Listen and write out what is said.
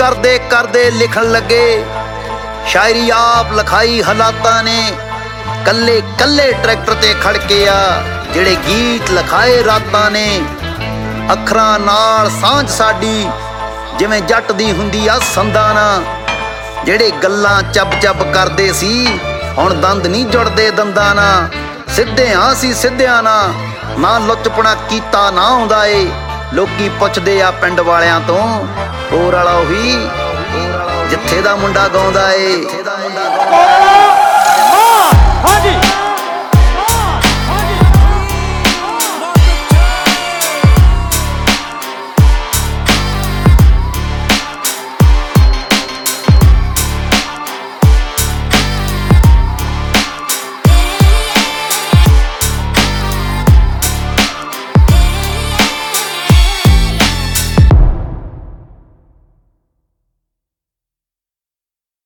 ਕਰਦੇ ਕਰਦੇ ਲਿਖਣ ਲੱਗੇ। शायरी आप लिखाई हालातां ने, कल्ले कल्ले ट्रैक्टर ते खड़के आ ਜਿਹੜੇ ਗੀਤ ਲਿਖਾਏ ਰਾਤਾਂ ਨੇ। ਅੱਖਰਾਂ ਨਾਲ ਸਾਂਝ ਸਾਡੀ ਜਿਵੇਂ ਜੱਟ ਦੀ ਹੁੰਦੀ ਆ ਸੰਦਾਂ ਨਾਲ। ਜਿਹੜੇ ਗੱਲਾਂ ਚੱਬ ਚੱਬ ਕਰਦੇ ਸੀ ਹੁਣ ਦੰਦ ਨਹੀਂ ਜੁੜਦੇ ਦੰਦਾਂ ਨਾਲ। ਸਿੱਧੇ ਹਾਂ ਸੀ ਸਿੱਧਿਆਂ ਨਾਲ, ਨਾ ਲੁੱਚਪਣਾ ਕੀਤਾ ਨਾ ਆਉਂਦਾ ਏ। ਲੋਕੀ ਪੁੱਛਦੇ ਆ ਪਿੰਡ ਵਾਲਿਆਂ ਤੋਂ, ਹੋਰ ਵਾਲਾ ਉਹੀ ਜਿੱਥੇ ਦਾ ਮੁੰਡਾ ਗਾਉਂਦਾ ਏ।